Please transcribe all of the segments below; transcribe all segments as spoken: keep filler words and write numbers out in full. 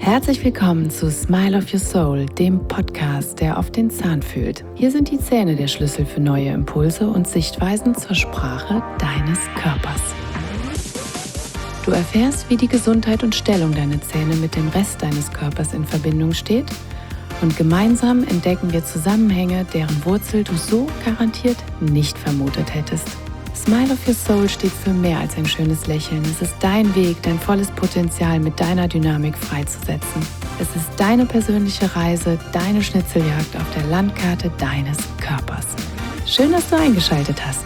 Herzlich willkommen zu Smile of Your Soul, dem Podcast, der auf den Zahn fühlt. Hier sind die Zähne der Schlüssel für neue Impulse und Sichtweisen zur Sprache deines Körpers. Du erfährst, wie die Gesundheit und Stellung deiner Zähne mit dem Rest deines Körpers in Verbindung steht und gemeinsam entdecken wir Zusammenhänge, deren Wurzel du so garantiert nicht vermutet hättest. Smile of Your Soul steht für mehr als ein schönes Lächeln. Es ist dein Weg, dein volles Potenzial mit deiner Dynamik freizusetzen. Es ist deine persönliche Reise, deine Schnitzeljagd auf der Landkarte deines Körpers. Schön, dass du eingeschaltet hast.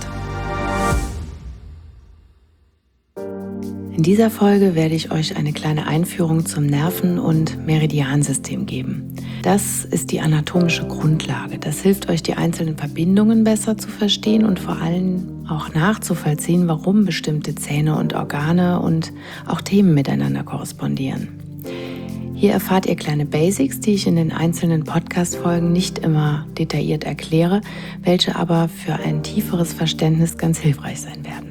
In dieser Folge werde ich euch eine kleine Einführung zum Nerven- und Meridiansystem geben. Das ist die anatomische Grundlage. Das hilft euch, die einzelnen Verbindungen besser zu verstehen und vor allem auch nachzuvollziehen, warum bestimmte Zähne und Organe und auch Themen miteinander korrespondieren. Hier erfahrt ihr kleine Basics, die ich in den einzelnen Podcast-Folgen nicht immer detailliert erkläre, welche aber für ein tieferes Verständnis ganz hilfreich sein werden.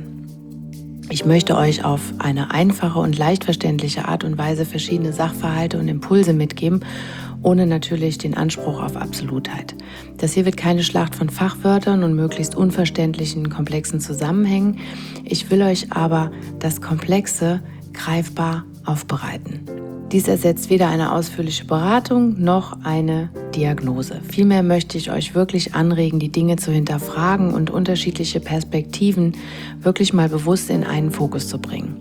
Ich möchte euch auf eine einfache und leicht verständliche Art und Weise verschiedene Sachverhalte und Impulse mitgeben, ohne natürlich den Anspruch auf Absolutheit. Das hier wird keine Schlacht von Fachwörtern und möglichst unverständlichen, komplexen Zusammenhängen. Ich will euch aber das Komplexe greifbar aufbereiten. Dies ersetzt weder eine ausführliche Beratung noch eine Diagnose. Vielmehr möchte ich euch wirklich anregen, die Dinge zu hinterfragen und unterschiedliche Perspektiven wirklich mal bewusst in einen Fokus zu bringen.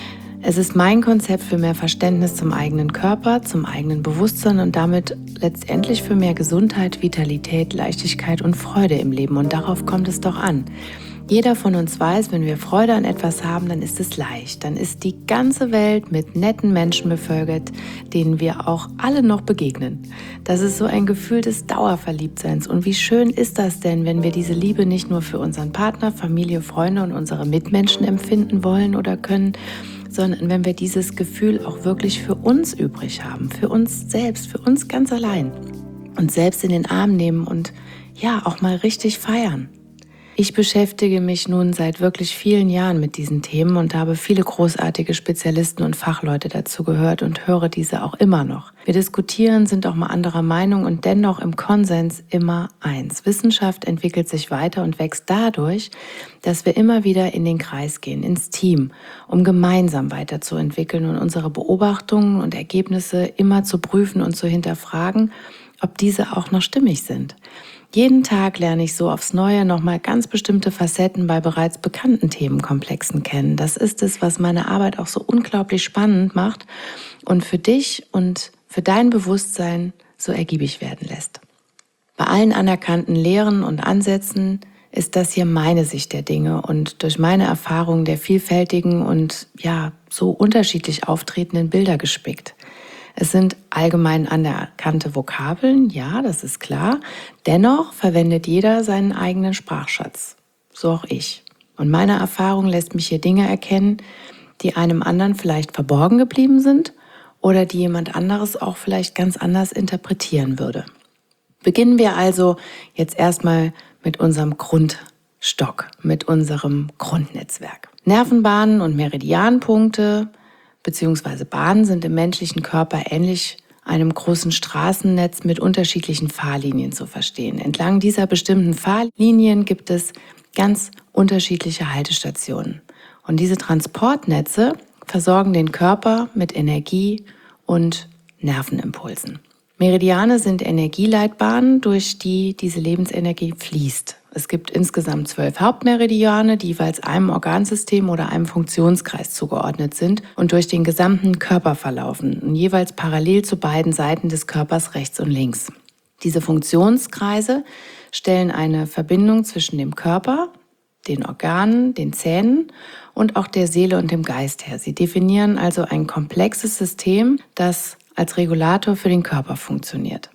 Es ist mein Konzept für mehr Verständnis zum eigenen Körper, zum eigenen Bewusstsein und damit letztendlich für mehr Gesundheit, Vitalität, Leichtigkeit und Freude im Leben. Und darauf kommt es doch an. Jeder von uns weiß, wenn wir Freude an etwas haben, dann ist es leicht. Dann ist die ganze Welt mit netten Menschen bevölkert, denen wir auch alle noch begegnen. Das ist so ein Gefühl des Dauerverliebtseins. Und wie schön ist das denn, wenn wir diese Liebe nicht nur für unseren Partner, Familie, Freunde und unsere Mitmenschen empfinden wollen oder können, sondern wenn wir dieses Gefühl auch wirklich für uns übrig haben, für uns selbst, für uns ganz allein. Und selbst in den Arm nehmen und ja, auch mal richtig feiern. Ich beschäftige mich nun seit wirklich vielen Jahren mit diesen Themen und habe viele großartige Spezialisten und Fachleute dazu gehört und höre diese auch immer noch. Wir diskutieren, sind auch mal anderer Meinung und dennoch im Konsens immer eins. Wissenschaft entwickelt sich weiter und wächst dadurch, dass wir immer wieder in den Kreis gehen, ins Team, um gemeinsam weiterzuentwickeln und unsere Beobachtungen und Ergebnisse immer zu prüfen und zu hinterfragen, ob diese auch noch stimmig sind. Jeden Tag lerne ich so aufs Neue nochmal ganz bestimmte Facetten bei bereits bekannten Themenkomplexen kennen. Das ist es, was meine Arbeit auch so unglaublich spannend macht und für dich und für dein Bewusstsein so ergiebig werden lässt. Bei allen anerkannten Lehren und Ansätzen ist das hier meine Sicht der Dinge und durch meine Erfahrung der vielfältigen und ja so unterschiedlich auftretenden Bilder gespickt. Es sind allgemein anerkannte Vokabeln, ja, das ist klar. Dennoch verwendet jeder seinen eigenen Sprachschatz. So auch ich. Und meine Erfahrung lässt mich hier Dinge erkennen, die einem anderen vielleicht verborgen geblieben sind oder die jemand anderes auch vielleicht ganz anders interpretieren würde. Beginnen wir also jetzt erstmal mit unserem Grundstock, mit unserem Grundnetzwerk. Nervenbahnen und Meridianpunkte beziehungsweise Bahnen sind im menschlichen Körper ähnlich einem großen Straßennetz mit unterschiedlichen Fahrlinien zu verstehen. Entlang dieser bestimmten Fahrlinien gibt es ganz unterschiedliche Haltestationen. Und diese Transportnetze versorgen den Körper mit Energie und Nervenimpulsen. Meridiane sind Energieleitbahnen, durch die diese Lebensenergie fließt. Es gibt insgesamt zwölf Hauptmeridiane, die jeweils einem Organsystem oder einem Funktionskreis zugeordnet sind und durch den gesamten Körper verlaufen und jeweils parallel zu beiden Seiten des Körpers rechts und links. Diese Funktionskreise stellen eine Verbindung zwischen dem Körper, den Organen, den Zähnen und auch der Seele und dem Geist her. Sie definieren also ein komplexes System, das als Regulator für den Körper funktioniert.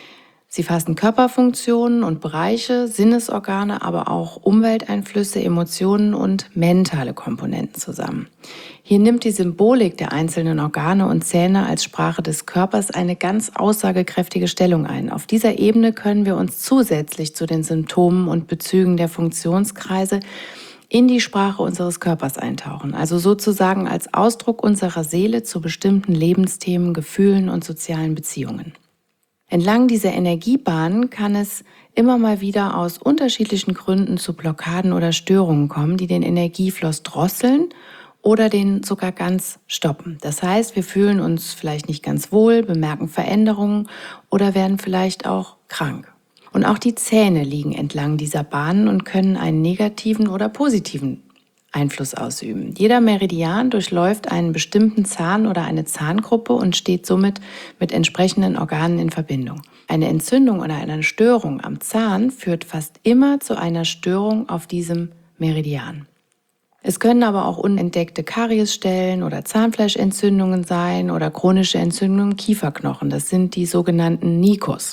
Sie fassen Körperfunktionen und Bereiche, Sinnesorgane, aber auch Umwelteinflüsse, Emotionen und mentale Komponenten zusammen. Hier nimmt die Symbolik der einzelnen Organe und Zähne als Sprache des Körpers eine ganz aussagekräftige Stellung ein. Auf dieser Ebene können wir uns zusätzlich zu den Symptomen und Bezügen der Funktionskreise in die Sprache unseres Körpers eintauchen, also sozusagen als Ausdruck unserer Seele zu bestimmten Lebensthemen, Gefühlen und sozialen Beziehungen. Entlang dieser Energiebahnen kann es immer mal wieder aus unterschiedlichen Gründen zu Blockaden oder Störungen kommen, die den Energiefluss drosseln oder den sogar ganz stoppen. Das heißt, wir fühlen uns vielleicht nicht ganz wohl, bemerken Veränderungen oder werden vielleicht auch krank. Und auch die Zähne liegen entlang dieser Bahnen und können einen negativen oder positiven Einfluss ausüben. Jeder Meridian durchläuft einen bestimmten Zahn oder eine Zahngruppe und steht somit mit entsprechenden Organen in Verbindung. Eine Entzündung oder eine Störung am Zahn führt fast immer zu einer Störung auf diesem Meridian. Es können aber auch unentdeckte Kariesstellen oder Zahnfleischentzündungen sein oder chronische Entzündungen im Kieferknochen. Das sind die sogenannten Nikos.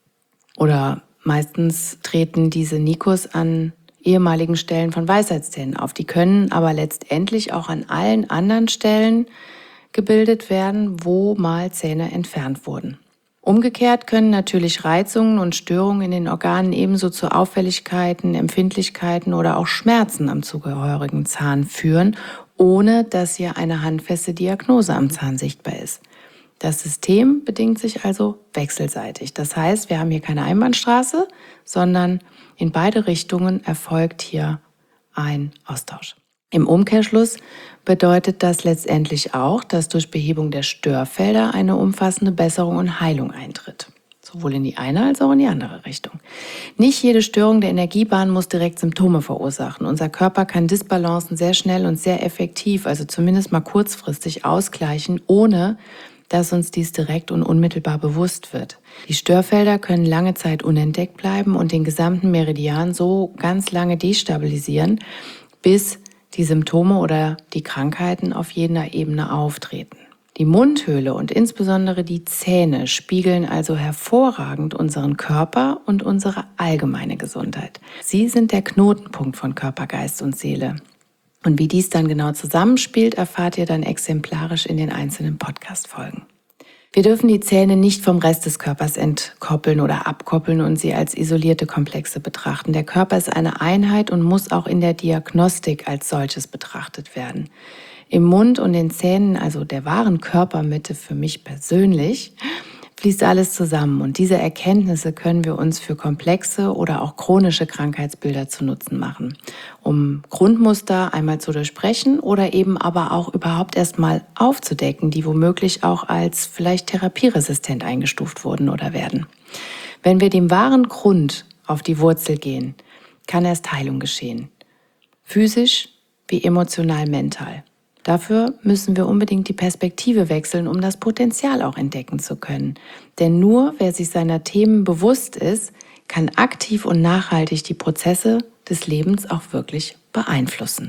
Oder meistens treten diese Nikos an ehemaligen Stellen von Weisheitszähnen auf. Die können aber letztendlich auch an allen anderen Stellen gebildet werden, wo mal Zähne entfernt wurden. Umgekehrt können natürlich Reizungen und Störungen in den Organen ebenso zu Auffälligkeiten, Empfindlichkeiten oder auch Schmerzen am zugehörigen Zahn führen, ohne dass hier eine handfeste Diagnose am Zahn sichtbar ist. Das System bedingt sich also wechselseitig. Das heißt, wir haben hier keine Einbahnstraße, sondern in beide Richtungen erfolgt hier ein Austausch. Im Umkehrschluss bedeutet das letztendlich auch, dass durch Behebung der Störfelder eine umfassende Besserung und Heilung eintritt. Sowohl in die eine als auch in die andere Richtung. Nicht jede Störung der Energiebahn muss direkt Symptome verursachen. Unser Körper kann Disbalancen sehr schnell und sehr effektiv, also zumindest mal kurzfristig ausgleichen, ohne dass uns dies direkt und unmittelbar bewusst wird. Die Störfelder können lange Zeit unentdeckt bleiben und den gesamten Meridian so ganz lange destabilisieren, bis die Symptome oder die Krankheiten auf jeder Ebene auftreten. Die Mundhöhle und insbesondere die Zähne spiegeln also hervorragend unseren Körper und unsere allgemeine Gesundheit. Sie sind der Knotenpunkt von Körper, Geist und Seele. Und wie dies dann genau zusammenspielt, erfahrt ihr dann exemplarisch in den einzelnen Podcast-Folgen. Wir dürfen die Zähne nicht vom Rest des Körpers entkoppeln oder abkoppeln und sie als isolierte Komplexe betrachten. Der Körper ist eine Einheit und muss auch in der Diagnostik als solches betrachtet werden. Im Mund und den Zähnen, also der wahren Körpermitte für mich persönlich, fließt alles zusammen. Und diese Erkenntnisse können wir uns für komplexe oder auch chronische Krankheitsbilder zu Nutzen machen, um Grundmuster einmal zu durchbrechen oder eben aber auch überhaupt erstmal aufzudecken, die womöglich auch als vielleicht therapieresistent eingestuft wurden oder werden. Wenn wir dem wahren Grund auf die Wurzel gehen, kann erst Heilung geschehen. Physisch wie emotional, mental. Dafür müssen wir unbedingt die Perspektive wechseln, um das Potenzial auch entdecken zu können. Denn nur wer sich seiner Themen bewusst ist, kann aktiv und nachhaltig die Prozesse des Lebens auch wirklich beeinflussen.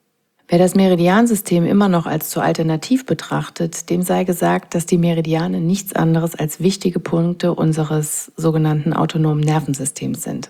Wer das Meridiansystem immer noch als zu alternativ betrachtet, dem sei gesagt, dass die Meridiane nichts anderes als wichtige Punkte unseres sogenannten autonomen Nervensystems sind.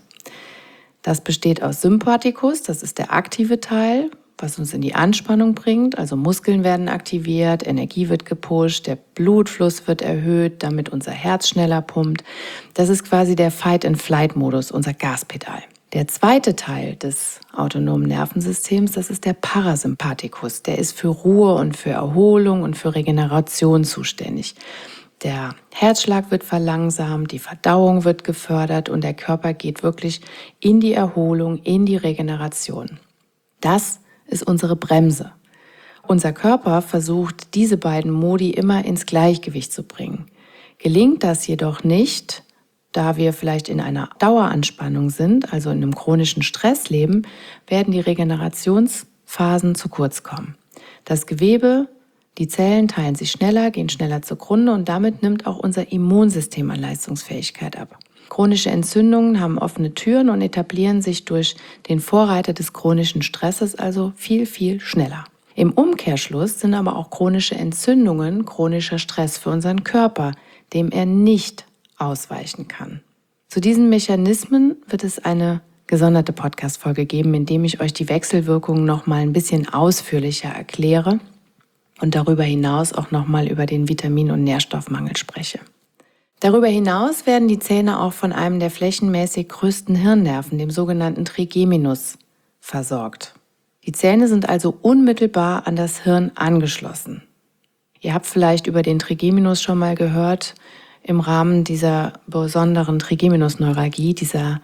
Das besteht aus Sympathikus, das ist der aktive Teil, was uns in die Anspannung bringt, also Muskeln werden aktiviert, Energie wird gepusht, der Blutfluss wird erhöht, damit unser Herz schneller pumpt. Das ist quasi der Fight-and-Flight-Modus, unser Gaspedal. Der zweite Teil des autonomen Nervensystems, das ist der Parasympathikus. Der ist für Ruhe und für Erholung und für Regeneration zuständig. Der Herzschlag wird verlangsamt, die Verdauung wird gefördert und der Körper geht wirklich in die Erholung, in die Regeneration. Das ist unsere Bremse. Unser Körper versucht, diese beiden Modi immer ins Gleichgewicht zu bringen. Gelingt das jedoch nicht, da wir vielleicht in einer Daueranspannung sind, also in einem chronischen Stress leben, werden die Regenerationsphasen zu kurz kommen. Das Gewebe, die Zellen teilen sich schneller, gehen schneller zugrunde und damit nimmt auch unser Immunsystem an Leistungsfähigkeit ab. Chronische Entzündungen haben offene Türen und etablieren sich durch den Vorreiter des chronischen Stresses also viel, viel schneller. Im Umkehrschluss sind aber auch chronische Entzündungen chronischer Stress für unseren Körper, dem er nicht ausweichen kann. Zu diesen Mechanismen wird es eine gesonderte Podcast-Folge geben, in dem ich euch die Wechselwirkungen noch mal ein bisschen ausführlicher erkläre und darüber hinaus auch noch mal über den Vitamin- und Nährstoffmangel spreche. Darüber hinaus werden die Zähne auch von einem der flächenmäßig größten Hirnnerven, dem sogenannten Trigeminus, versorgt. Die Zähne sind also unmittelbar an das Hirn angeschlossen. Ihr habt vielleicht über den Trigeminus schon mal gehört, im Rahmen dieser besonderen Trigeminusneuralgie, dieser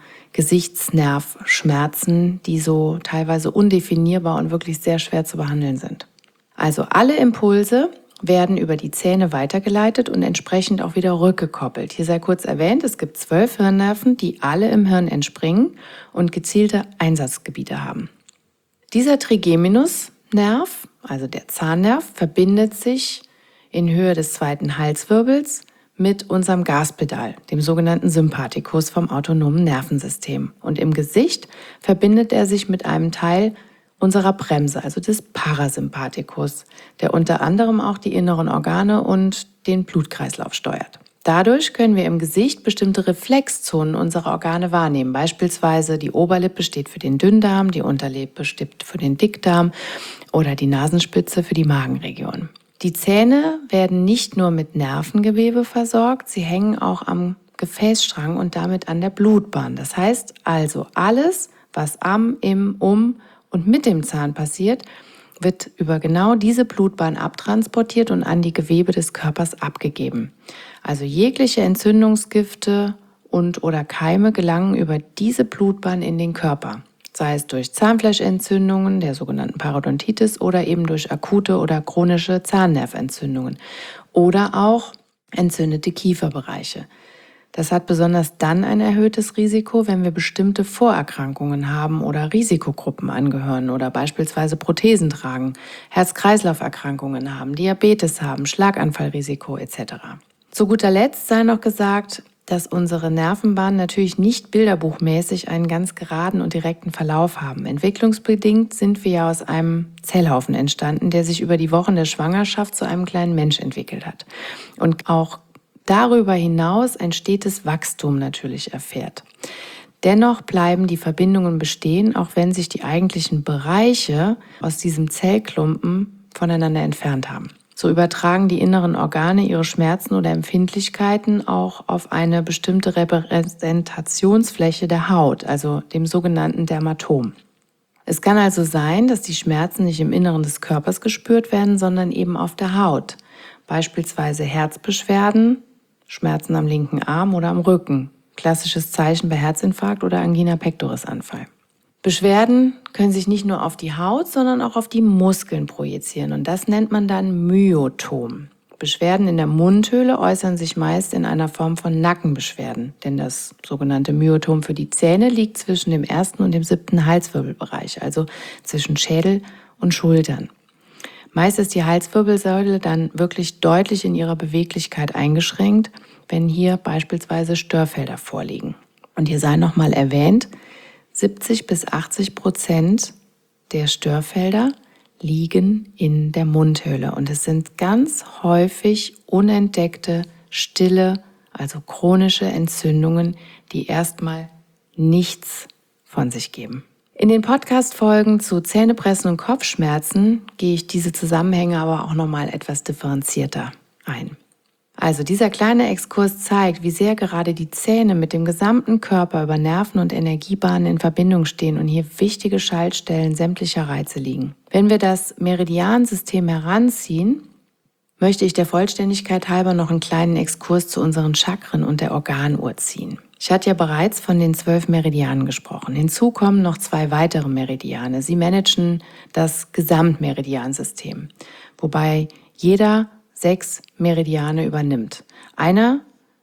Gesichtsnervschmerzen, die so teilweise undefinierbar und wirklich sehr schwer zu behandeln sind. Also alle Impulse werden über die Zähne weitergeleitet und entsprechend auch wieder rückgekoppelt. Hier sei kurz erwähnt, es gibt zwölf Hirnnerven, die alle im Hirn entspringen und gezielte Einsatzgebiete haben. Dieser Trigeminusnerv, also der Zahnnerv, verbindet sich in Höhe des zweiten Halswirbels mit unserem Gaspedal, dem sogenannten Sympathikus vom autonomen Nervensystem. Und im Gesicht verbindet er sich mit einem Teil unserer Bremse, also des Parasympathikus, der unter anderem auch die inneren Organe und den Blutkreislauf steuert. Dadurch können wir im Gesicht bestimmte Reflexzonen unserer Organe wahrnehmen. Beispielsweise die Oberlippe steht für den Dünndarm, die Unterlippe steht für den Dickdarm oder die Nasenspitze für die Magenregion. Die Zähne werden nicht nur mit Nervengewebe versorgt, sie hängen auch am Gefäßstrang und damit an der Blutbahn. Das heißt also, alles, was am, im, um und mit dem Zahn passiert, wird über genau diese Blutbahn abtransportiert und an die Gewebe des Körpers abgegeben. Also jegliche Entzündungsgifte und oder Keime gelangen über diese Blutbahn in den Körper, sei es durch Zahnfleischentzündungen, der sogenannten Parodontitis oder eben durch akute oder chronische Zahnnerventzündungen oder auch entzündete Kieferbereiche. Das hat besonders dann ein erhöhtes Risiko, wenn wir bestimmte Vorerkrankungen haben oder Risikogruppen angehören oder beispielsweise Prothesen tragen, Herz-Kreislauf-Erkrankungen haben, Diabetes haben, Schlaganfallrisiko et cetera. Zu guter Letzt sei noch gesagt, dass unsere Nervenbahnen natürlich nicht bilderbuchmäßig einen ganz geraden und direkten Verlauf haben. Entwicklungsbedingt sind wir ja aus einem Zellhaufen entstanden, der sich über die Wochen der Schwangerschaft zu einem kleinen Mensch entwickelt hat. Und auch darüber hinaus ein stetes Wachstum natürlich erfährt. Dennoch bleiben die Verbindungen bestehen, auch wenn sich die eigentlichen Bereiche aus diesem Zellklumpen voneinander entfernt haben. So übertragen die inneren Organe ihre Schmerzen oder Empfindlichkeiten auch auf eine bestimmte Repräsentationsfläche der Haut, also dem sogenannten Dermatom. Es kann also sein, dass die Schmerzen nicht im Inneren des Körpers gespürt werden, sondern eben auf der Haut. Beispielsweise Herzbeschwerden, Schmerzen am linken Arm oder am Rücken. Klassisches Zeichen bei Herzinfarkt oder Angina pectoris Anfall. Beschwerden können sich nicht nur auf die Haut, sondern auch auf die Muskeln projizieren und das nennt man dann Myotom. Beschwerden in der Mundhöhle äußern sich meist in einer Form von Nackenbeschwerden, denn das sogenannte Myotom für die Zähne liegt zwischen dem ersten und dem siebten Halswirbelbereich, also zwischen Schädel und Schultern. Meist ist die Halswirbelsäule dann wirklich deutlich in ihrer Beweglichkeit eingeschränkt, wenn hier beispielsweise Störfelder vorliegen. Und hier sei nochmal erwähnt, siebzig bis achtzig Prozent der Störfelder liegen in der Mundhöhle und es sind ganz häufig unentdeckte, stille, also chronische Entzündungen, die erstmal nichts von sich geben. In den Podcast-Folgen zu Zähnepressen und Kopfschmerzen gehe ich diese Zusammenhänge aber auch nochmal etwas differenzierter ein. Also dieser kleine Exkurs zeigt, wie sehr gerade die Zähne mit dem gesamten Körper über Nerven und Energiebahnen in Verbindung stehen und hier wichtige Schaltstellen sämtlicher Reize liegen. Wenn wir das Meridiansystem heranziehen, möchte ich der Vollständigkeit halber noch einen kleinen Exkurs zu unseren Chakren und der Organuhr ziehen. Ich hatte ja bereits von den zwölf Meridianen gesprochen. Hinzu kommen noch zwei weitere Meridiane. Sie managen das Gesamtmeridiansystem, wobei jeder sechs Meridiane übernimmt. Einer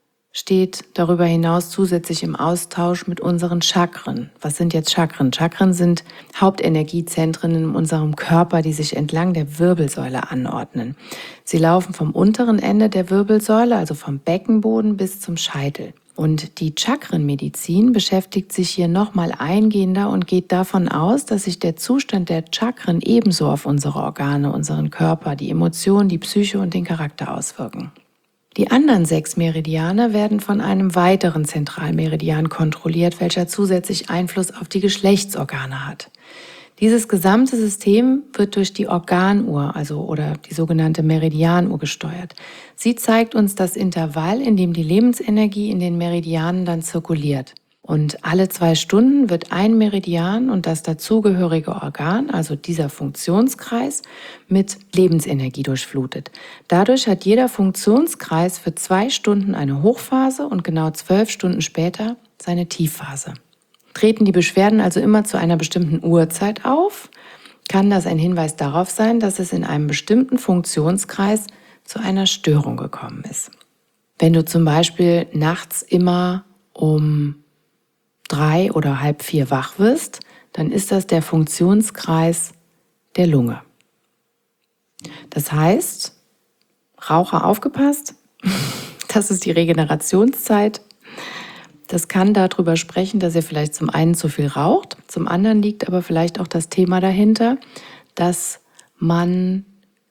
steht darüber hinaus zusätzlich im Austausch mit unseren Chakren. Was sind jetzt Chakren? Chakren sind Hauptenergiezentren in unserem Körper, die sich entlang der Wirbelsäule anordnen. Sie laufen vom unteren Ende der Wirbelsäule, also vom Beckenboden bis zum Scheitel. Und die Chakrenmedizin beschäftigt sich hier nochmal eingehender und geht davon aus, dass sich der Zustand der Chakren ebenso auf unsere Organe, unseren Körper, die Emotionen, die Psyche und den Charakter auswirken. Die anderen sechs Meridiane werden von einem weiteren Zentralmeridian kontrolliert, welcher zusätzlich Einfluss auf die Geschlechtsorgane hat. Dieses gesamte System wird durch die Organuhr, also oder die sogenannte Meridianuhr gesteuert. Sie zeigt uns das Intervall, in dem die Lebensenergie in den Meridianen dann zirkuliert. Und alle zwei Stunden wird ein Meridian und das dazugehörige Organ, also dieser Funktionskreis, mit Lebensenergie durchflutet. Dadurch hat jeder Funktionskreis für zwei Stunden eine Hochphase und genau zwölf Stunden später seine Tiefphase. Treten die Beschwerden also immer zu einer bestimmten Uhrzeit auf, kann das ein Hinweis darauf sein, dass es in einem bestimmten Funktionskreis zu einer Störung gekommen ist. Wenn du zum Beispiel nachts immer um drei oder halb vier wach wirst, dann ist das der Funktionskreis der Lunge. Das heißt, Raucher aufgepasst, das ist die Regenerationszeit. Das kann darüber sprechen, dass ihr vielleicht zum einen zu viel raucht, zum anderen liegt aber vielleicht auch das Thema dahinter, dass man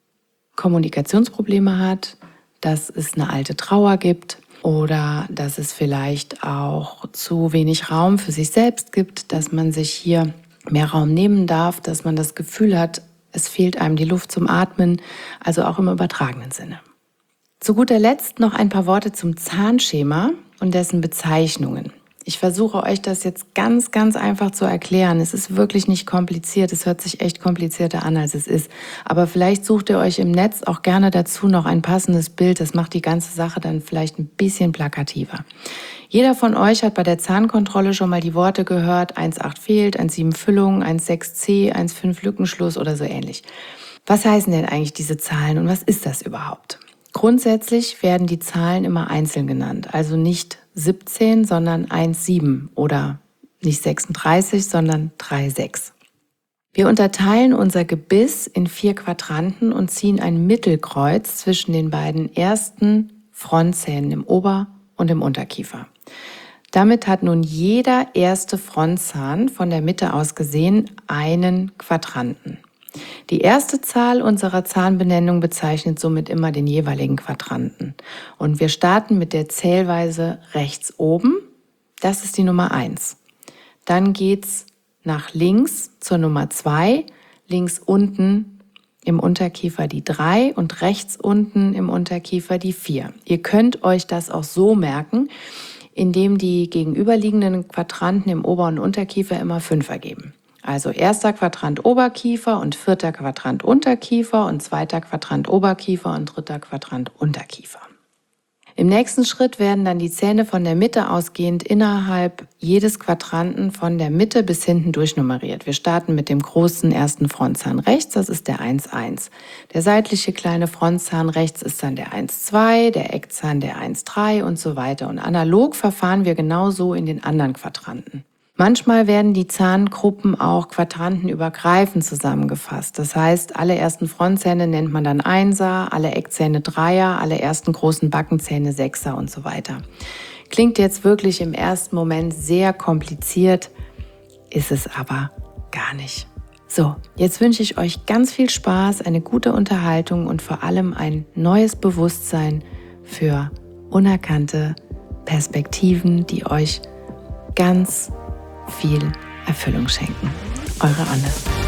Kommunikationsprobleme hat, dass es eine alte Trauer gibt oder dass es vielleicht auch zu wenig Raum für sich selbst gibt, dass man sich hier mehr Raum nehmen darf, dass man das Gefühl hat, es fehlt einem die Luft zum Atmen, also auch im übertragenen Sinne. Zu guter Letzt noch ein paar Worte zum Zahnschema und dessen Bezeichnungen. Ich versuche euch das jetzt ganz, ganz einfach zu erklären. Es ist wirklich nicht kompliziert. Es hört sich echt komplizierter an, als es ist. Aber vielleicht sucht ihr euch im Netz auch gerne dazu noch ein passendes Bild. Das macht die ganze Sache dann vielleicht ein bisschen plakativer. Jeder von euch hat bei der Zahnkontrolle schon mal die Worte gehört, eins Komma acht fehlt, eins Komma sieben Füllung, eins Komma sechs C, eins Komma fünf Lückenschluss oder so ähnlich. Was heißen denn eigentlich diese Zahlen und was ist das überhaupt? Grundsätzlich werden die Zahlen immer einzeln genannt, also nicht siebzehn, sondern eins Komma sieben oder nicht sechsunddreißig, sondern drei Komma sechs. Wir unterteilen unser Gebiss in vier Quadranten und ziehen ein Mittelkreuz zwischen den beiden ersten Frontzähnen im Ober- und im Unterkiefer. Damit hat nun jeder erste Frontzahn von der Mitte aus gesehen einen Quadranten. Die erste Zahl unserer Zahnbenennung bezeichnet somit immer den jeweiligen Quadranten. Und wir starten mit der Zählweise rechts oben. Das ist die Nummer eins. Dann geht's nach links zur Nummer zwei. Links unten im Unterkiefer die drei und rechts unten im Unterkiefer die vier. Ihr könnt euch das auch so merken, indem die gegenüberliegenden Quadranten im Ober- und Unterkiefer immer fünf ergeben. Also erster Quadrant Oberkiefer und vierter Quadrant Unterkiefer und zweiter Quadrant Oberkiefer und dritter Quadrant Unterkiefer. Im nächsten Schritt werden dann die Zähne von der Mitte ausgehend innerhalb jedes Quadranten von der Mitte bis hinten durchnummeriert. Wir starten mit dem großen ersten Frontzahn rechts, das ist der eins Komma eins. Der seitliche kleine Frontzahn rechts ist dann der eins Komma zwei, der Eckzahn der eins Komma drei und so weiter. Und analog verfahren wir genauso in den anderen Quadranten. Manchmal werden die Zahngruppen auch quadrantenübergreifend zusammengefasst. Das heißt, alle ersten Frontzähne nennt man dann Einser, alle Eckzähne Dreier, alle ersten großen Backenzähne Sechser und so weiter. Klingt jetzt wirklich im ersten Moment sehr kompliziert, ist es aber gar nicht. So, jetzt wünsche ich euch ganz viel Spaß, eine gute Unterhaltung und vor allem ein neues Bewusstsein für unerkannte Perspektiven, die euch ganz viel Erfüllung schenken. Eure Anne.